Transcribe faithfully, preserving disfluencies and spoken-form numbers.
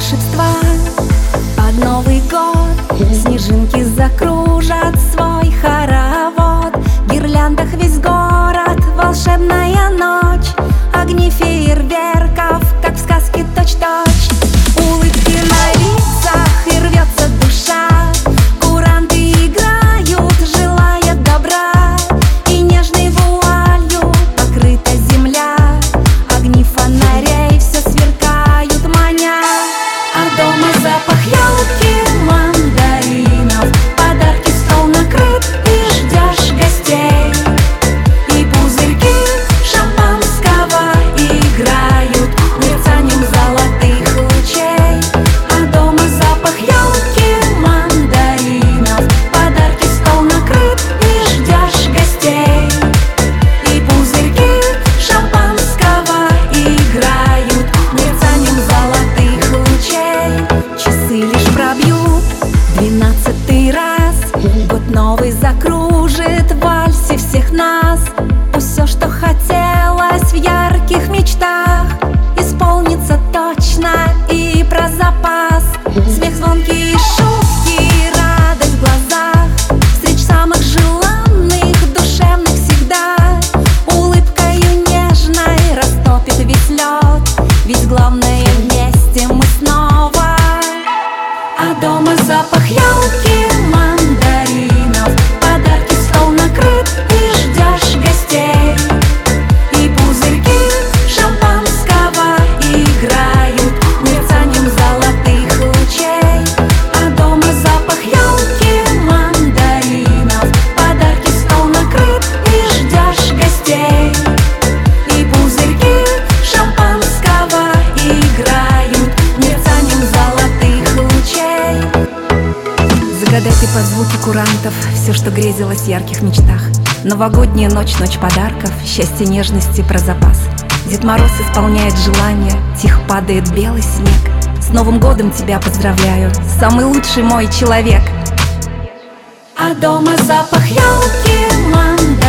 волшебства. Под Новый год снежинки закружат свой хоровод. В гирляндах весь город, волшебная ночь. Огни фейерверков, как в сказке точь-точь. Улыбки на лицах и рвется душа. Куранты играют, желая добра. И нежной вуалью покрыта земля. Огни фонарей все сверкают, маня. А дома запах елки, мандаринов. Подарки, стол накрыт, и ждешь гостей. И пузырьки шампанского играют мерцанием золотых лучей. А дома запах елки, мандаринов. Подарки, стол накрыт, и ждешь гостей. И пузырьки шампанского играют мерцанием золотых лучей. Часы лишь пробьют двенадцатый раз. Год новый закружит в вальсе всех нас. Пусть все, что хотелось в ярких мечтах, исполнится точно и про запас. Смех звонкий, шутки, радость в глазах. Встреч самых желанных, душевных всегда. Улыбкою нежной растопит весь лед. Ведь главное, вместе мы снова. А дома запах елки, мандаринов. Подарки, стол накрыт, и ждешь гостей. И пузырьки шампанского играют мерцанием золотых лучей. А дома запах елки, мандаринов. Подарки, стол накрыт, и ждешь гостей. И пузырьки шампанского играют мерцанием золотых лучей. Загадай ты под звуки курантов все, что грезилось в ярких мечтах. Новогодняя ночь, ночь подарков, счастье, нежности про запас. Дед Мороз исполняет желания, тихо падает белый снег. С Новым годом тебя поздравляю, самый лучший мой человек. А дома запах елки, мандаринов.